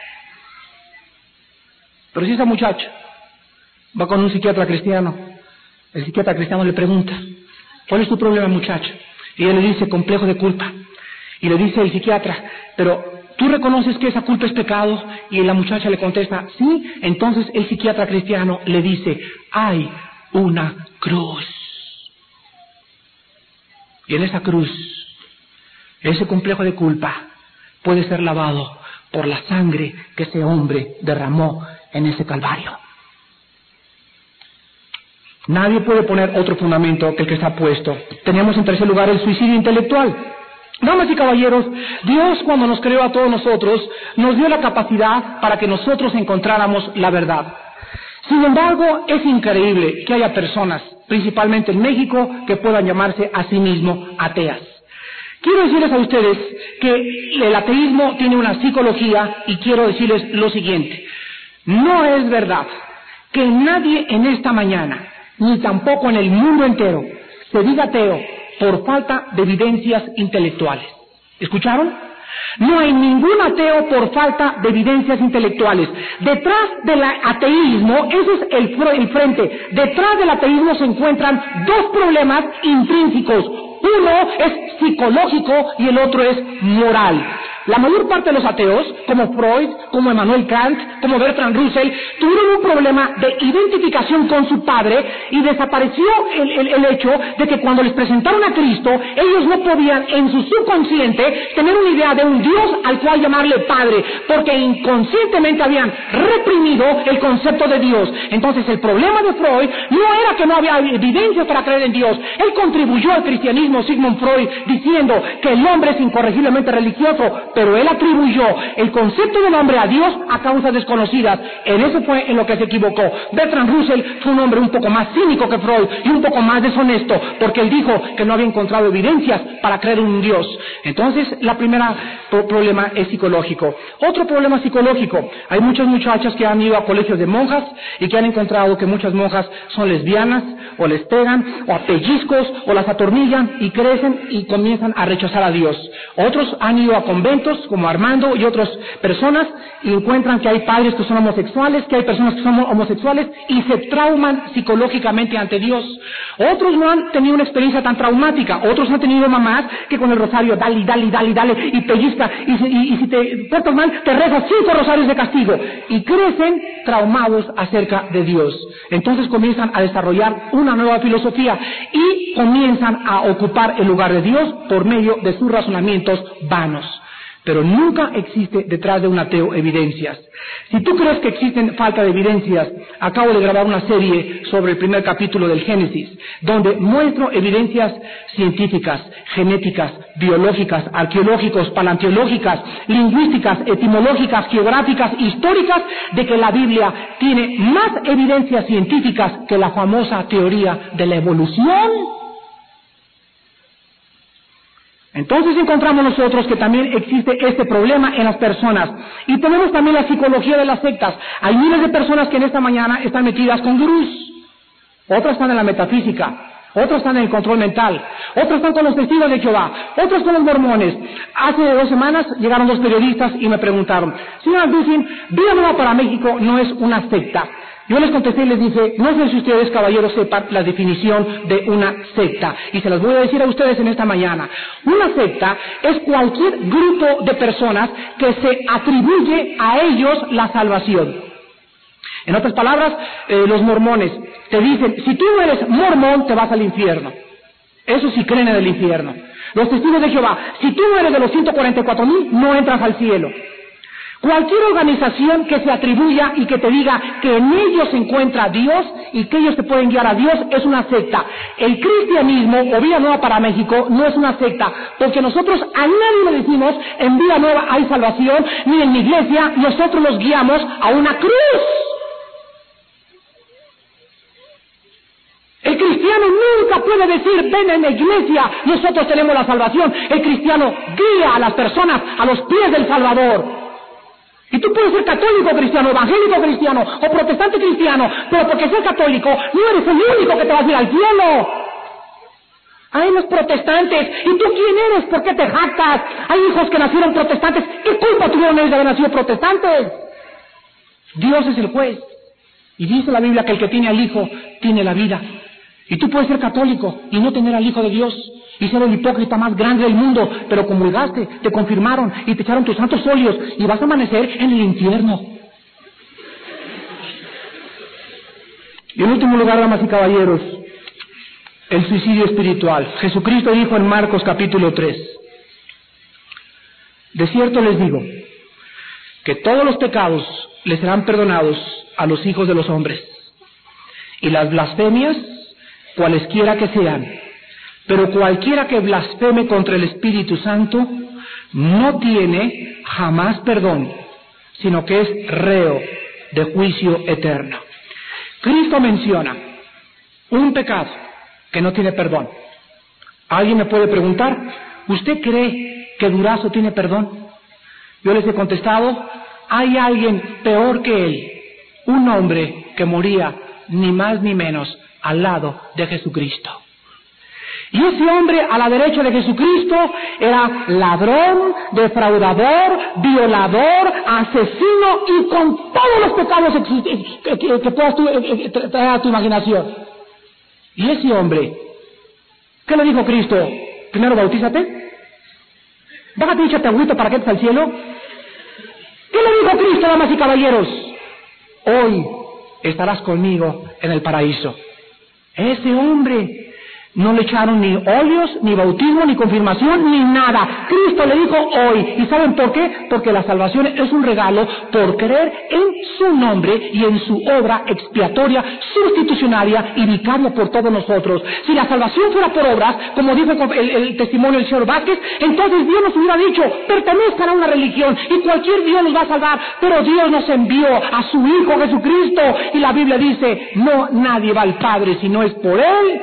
Pero si esa muchacha va con un psiquiatra cristiano, el psiquiatra cristiano le pregunta, ¿cuál es tu problema, muchacha? Y ella le dice, complejo de culpa. Y le dice el psiquiatra, pero ¿tú reconoces que esa culpa es pecado? Y la muchacha le contesta, sí. Entonces el psiquiatra cristiano le dice, hay una cruz. Y en esa cruz, ese complejo de culpa puede ser lavado por la sangre que ese hombre derramó en ese Calvario. Nadie puede poner otro fundamento que el que está puesto. Tenemos en tercer lugar el suicidio intelectual. Damas y caballeros, Dios cuando nos creó a todos nosotros, nos dio la capacidad para que nosotros encontráramos la verdad. Sin embargo, es increíble que haya personas, principalmente en México, que puedan llamarse a sí mismos ateas. Quiero decirles a ustedes que el ateísmo tiene una psicología y quiero decirles lo siguiente. No es verdad que nadie en esta mañana, ni tampoco en el mundo entero, se diga ateo por falta de evidencias intelectuales. ¿Escucharon? No hay ningún ateo por falta de evidencias intelectuales. Detrás del ateísmo, ese es el, el frente, detrás del ateísmo se encuentran dos problemas intrínsecos. Uno es psicológico y el otro es moral. La mayor parte de los ateos, como Freud, como Immanuel Kant, como Bertrand Russell, tuvieron un problema de identificación con su padre y desapareció el, el, el hecho de que cuando les presentaron a Cristo, ellos no podían en su subconsciente tener una idea de un Dios al cual llamarle Padre, porque inconscientemente habían reprimido el concepto de Dios. Entonces el problema de Freud no era que no había evidencias para creer en Dios. Él contribuyó al cristianismo, Sigmund Freud, diciendo que el hombre es incorregiblemente religioso, pero él atribuyó el concepto del hombre a Dios a causas desconocidas. En eso fue en lo que se equivocó. Bertrand Russell fue un hombre un poco más cínico que Freud y un poco más deshonesto, porque él dijo que no había encontrado evidencias para creer en un Dios. Entonces, la primera pro- problema es psicológico. Otro problema psicológico, hay muchas muchachas que han ido a colegios de monjas y que han encontrado que muchas monjas son lesbianas, o les pegan, o a pellizcos, o las atornillan y crecen y comienzan a rechazar a Dios. Otros han ido a conventos como Armando y otras personas y encuentran que hay padres que son homosexuales, que hay personas que son homosexuales y se trauman psicológicamente ante Dios. Otros no han tenido una experiencia tan traumática, otros han tenido mamás que con el rosario dale, dale, dale, dale y pellizca y, si- y, y si te portas mal te rezas cinco rosarios de castigo y crecen traumados acerca de Dios. Entonces comienzan a desarrollar una nueva filosofía y comienzan a ocupar el lugar de Dios por medio de sus razonamientos vanos. Pero nunca existe detrás de un ateo evidencias. Si tú crees que existen falta de evidencias, acabo de grabar una serie sobre el primer capítulo del Génesis, donde muestro evidencias científicas, genéticas, biológicas, arqueológicas, paleontológicas, lingüísticas, etimológicas, geográficas, históricas, de que la Biblia tiene más evidencias científicas que la famosa teoría de la evolución. Entonces encontramos nosotros que también existe este problema en las personas. Y tenemos también la psicología de las sectas. Hay miles de personas que en esta mañana están metidas con gurús. Otras están en la metafísica. Otros están en el control mental. Otros están con los testigos de Jehová. Otros con los mormones. Hace dos semanas llegaron dos periodistas y me preguntaron, señor Dusin, Vida Nueva para México no es una secta. Yo les contesté y les dije, no sé si ustedes, caballeros, sepan la definición de una secta. Y se las voy a decir a ustedes en esta mañana. Una secta es cualquier grupo de personas que se atribuye a ellos la salvación. En otras palabras, eh, los mormones te dicen, si tú eres mormón, te vas al infierno. Eso sí creen en el infierno. Los testigos de Jehová, si tú no eres de los ciento cuarenta y cuatro mil, no entras al cielo. Cualquier organización que se atribuya y que te diga que en ellos se encuentra Dios y que ellos te pueden guiar a Dios es una secta. El cristianismo o Vida Nueva para México no es una secta, porque nosotros a nadie le decimos en Vida Nueva hay salvación, ni en mi iglesia, nosotros los guiamos a una cruz. El cristiano nunca puede decir, ven en la iglesia, nosotros tenemos la salvación. El cristiano guía a las personas a los pies del Salvador. Y tú puedes ser católico cristiano, evangélico cristiano o protestante cristiano, pero porque seas católico no eres el único que te va a ir al cielo. Hay los protestantes. ¿Y tú quién eres? ¿Por qué te jactas? Hay hijos que nacieron protestantes. ¿Qué culpa tuvieron ellos de haber nacido protestantes? Dios es el juez. Y dice la Biblia que el que tiene al Hijo tiene la vida. Y tú puedes ser católico y no tener al Hijo de Dios y ser el hipócrita más grande del mundo, pero comulgaste, te confirmaron y te echaron tus santos óleos y vas a amanecer en el infierno. Y en último lugar, damas y caballeros, el suicidio espiritual. Jesucristo dijo en Marcos capítulo tres, de cierto les digo que todos los pecados les serán perdonados a los hijos de los hombres y las blasfemias cualesquiera que sean, pero cualquiera que blasfeme contra el Espíritu Santo no tiene jamás perdón, sino que es reo de juicio eterno. Cristo menciona un pecado que no tiene perdón. ¿Alguien me puede preguntar, ¿usted cree que Durazo tiene perdón? Yo les he contestado, hay alguien peor que él, un hombre que moría ni más ni menos al lado de Jesucristo. Y ese hombre a la derecha de Jesucristo era ladrón, defraudador, violador, asesino y con todos los pecados que, que, que puedas tú, eh, traer a tu imaginación. Y ese hombre, ¿qué le dijo Cristo? Primero bautízate, bájate y échate agüita para que entres al cielo. ¿Qué le dijo Cristo, damas y caballeros? Hoy estarás conmigo en el paraíso. Ese hombre no le echaron ni óleos, ni bautismo, ni confirmación, ni nada. Cristo le dijo hoy. ¿Y saben por qué? Porque la salvación es un regalo por creer en su nombre y en su obra expiatoria, sustitucionaria y vicaria por todos nosotros. Si la salvación fuera por obras, como dijo el, el testimonio del señor Vázquez, entonces Dios nos hubiera dicho, pertenezcan a una religión y cualquier Dios nos va a salvar. Pero Dios nos envió a su Hijo Jesucristo y la Biblia dice, no, nadie va al Padre si no es por Él.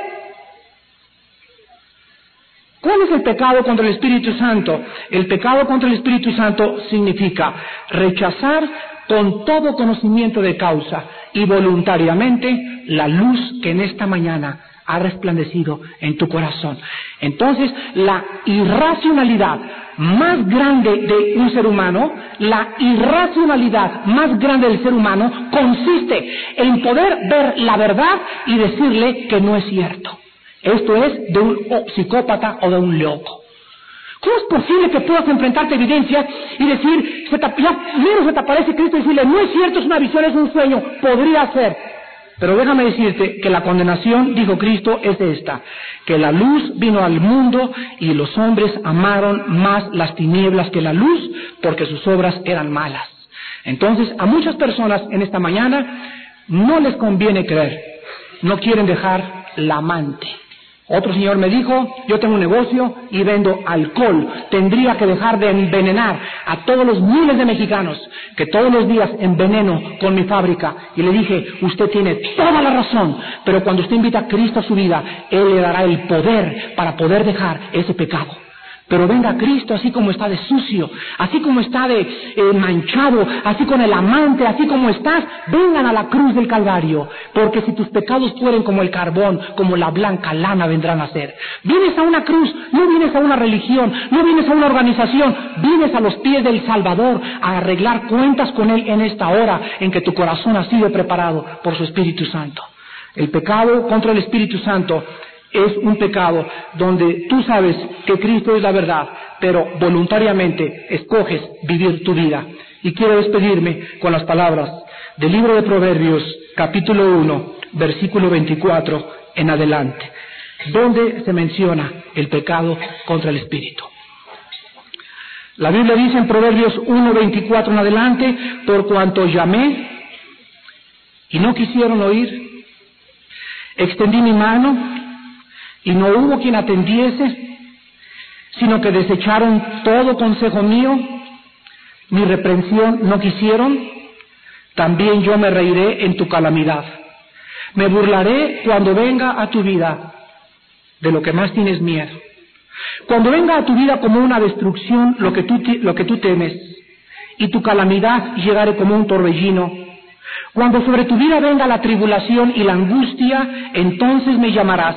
¿Cuál es el pecado contra el Espíritu Santo? El pecado contra el Espíritu Santo significa rechazar con todo conocimiento de causa y voluntariamente la luz que en esta mañana ha resplandecido en tu corazón. Entonces, la irracionalidad más grande de un ser humano, la irracionalidad más grande del ser humano consiste en poder ver la verdad y decirle que no es cierto. Esto es de un psicópata o de un loco. ¿Cómo es posible que puedas enfrentarte a evidencias y decir, se te, ya menos se te aparece Cristo y decirle, no es cierto, es una visión, es un sueño? Podría ser. Pero déjame decirte que la condenación, dijo Cristo, es esta, que la luz vino al mundo y los hombres amaron más las tinieblas que la luz porque sus obras eran malas. Entonces, a muchas personas en esta mañana no les conviene creer, no quieren dejar la amante. Otro señor me dijo, yo tengo un negocio y vendo alcohol, tendría que dejar de envenenar a todos los miles de mexicanos que todos los días enveneno con mi fábrica. Y le dije, usted tiene toda la razón, pero cuando usted invita a Cristo a su vida, Él le dará el poder para poder dejar ese pecado. Pero venga a Cristo así como está de sucio, así como está de eh, manchado, así con el amante, así como estás, vengan a la cruz del Calvario, porque si tus pecados fueren como el carbón, como la blanca lana vendrán a ser. Vienes a una cruz, no vienes a una religión, no vienes a una organización, vienes a los pies del Salvador a arreglar cuentas con Él en esta hora en que tu corazón ha sido preparado por su Espíritu Santo. El pecado contra el Espíritu Santo es un pecado donde tú sabes que Cristo es la verdad, pero voluntariamente escoges vivir tu vida. Y quiero despedirme con las palabras del libro de Proverbios, capítulo uno, versículo veinticuatro en adelante, donde se menciona el pecado contra el espíritu. La Biblia dice en Proverbios uno, veinticuatro en adelante: por cuanto llamé y no quisieron oír, extendí mi mano y no hubo quien atendiese, sino que desecharon todo consejo mío, mi reprensión no quisieron, también yo me reiré en tu calamidad. Me burlaré cuando venga a tu vida de lo que más tienes miedo. Cuando venga a tu vida como una destrucción lo que tú, lo que tú temes, y tu calamidad llegare como un torbellino. Cuando sobre tu vida venga la tribulación y la angustia, entonces me llamarás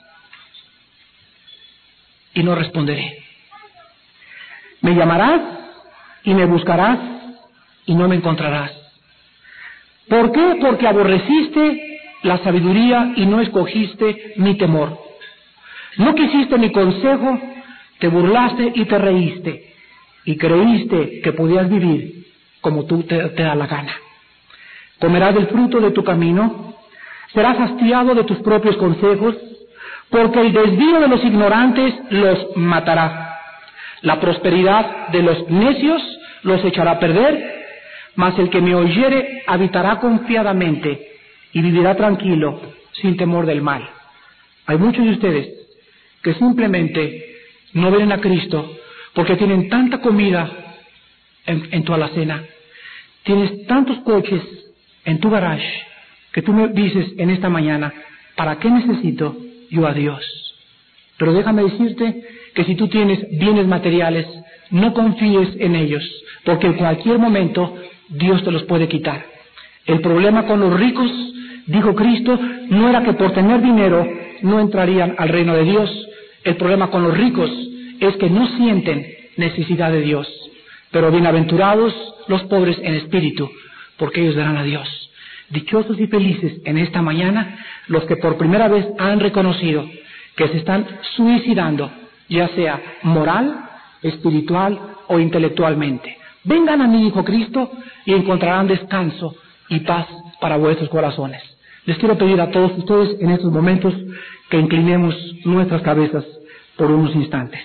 y no responderé. Me llamarás y me buscarás y no me encontrarás. ¿Por qué? Porque aborreciste la sabiduría y no escogiste mi temor. No quisiste mi consejo, te burlaste y te reíste, y creíste que podías vivir como tú te, te da la gana. Comerás del fruto de tu camino, serás hastiado de tus propios consejos, porque el desvío de los ignorantes los matará. La prosperidad de los necios los echará a perder, mas el que me oyere habitará confiadamente y vivirá tranquilo, sin temor del mal. Hay muchos de ustedes que simplemente no ven a Cristo porque tienen tanta comida en, en tu alacena, tienes tantos coches en tu garage, que tú me dices en esta mañana: ¿para qué necesito yo a Dios? Pero déjame decirte que si tú tienes bienes materiales, no confíes en ellos, porque en cualquier momento Dios te los puede quitar. El problema con los ricos, dijo Cristo, no era que por tener dinero no entrarían al reino de Dios. El problema con los ricos es que no sienten necesidad de Dios. Pero bienaventurados los pobres en espíritu, porque ellos verán a Dios. Dichosos y felices en esta mañana los que por primera vez han reconocido que se están suicidando, ya sea moral, espiritual o intelectualmente. Vengan a mí, dijo Cristo, y encontrarán descanso y paz para vuestros corazones. Les quiero pedir a todos ustedes en estos momentos que inclinemos nuestras cabezas por unos instantes.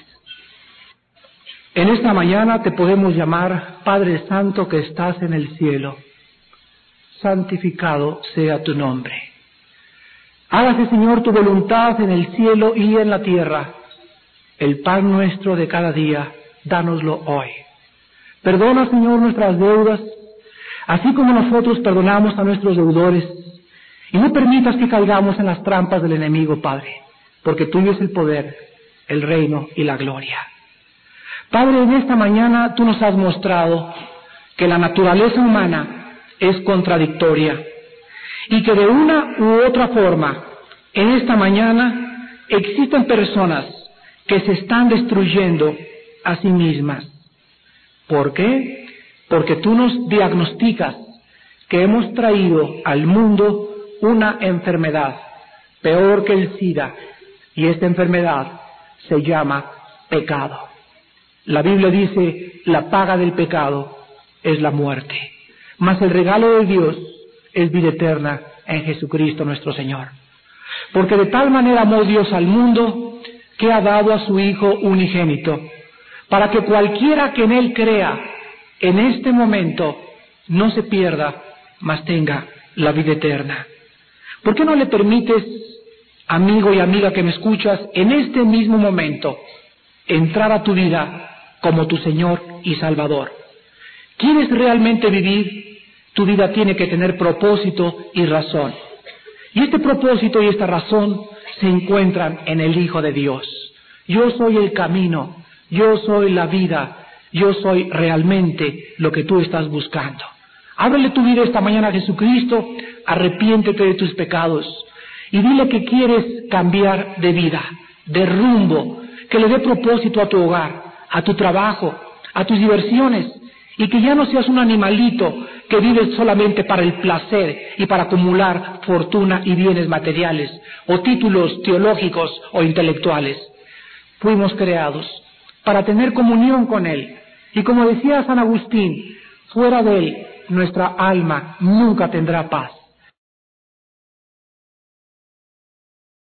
En esta mañana te podemos llamar Padre Santo que estás en el cielo. Santificado sea tu nombre. Hágase, Señor, tu voluntad en el cielo y en la tierra. El pan nuestro de cada día, dánoslo hoy. Perdona, Señor, nuestras deudas, así como nosotros perdonamos a nuestros deudores. Y no permitas que caigamos en las trampas del enemigo, Padre, porque tuyo es el poder, el reino y la gloria. Padre, en esta mañana tú nos has mostrado que la naturaleza humana es contradictoria y que de una u otra forma, en esta mañana existen personas que se están destruyendo a sí mismas. ¿Por qué? Porque tú nos diagnosticas que hemos traído al mundo una enfermedad peor que el SIDA, y esta enfermedad se llama pecado. La Biblia dice: la paga del pecado es la muerte, mas el regalo de Dios es vida eterna en Jesucristo nuestro Señor. Porque de tal manera amó Dios al mundo que ha dado a su Hijo unigénito, para que cualquiera que en Él crea en este momento no se pierda, mas tenga la vida eterna. ¿Por qué no le permites, amigo y amiga que me escuchas, en este mismo momento entrar a tu vida como tu Señor y Salvador? ¿Quieres realmente vivir? Tu vida tiene que tener propósito y razón. Y este propósito y esta razón se encuentran en el Hijo de Dios. Yo soy el camino, yo soy la vida, yo soy realmente lo que tú estás buscando. Ábrele tu vida esta mañana a Jesucristo, arrepiéntete de tus pecados y dile que quieres cambiar de vida, de rumbo, que le dé propósito a tu hogar, a tu trabajo, a tus diversiones, y que ya no seas un animalito que vive solamente para el placer y para acumular fortuna y bienes materiales, o títulos teológicos o intelectuales. Fuimos creados para tener comunión con Él, y como decía San Agustín, fuera de Él nuestra alma nunca tendrá paz.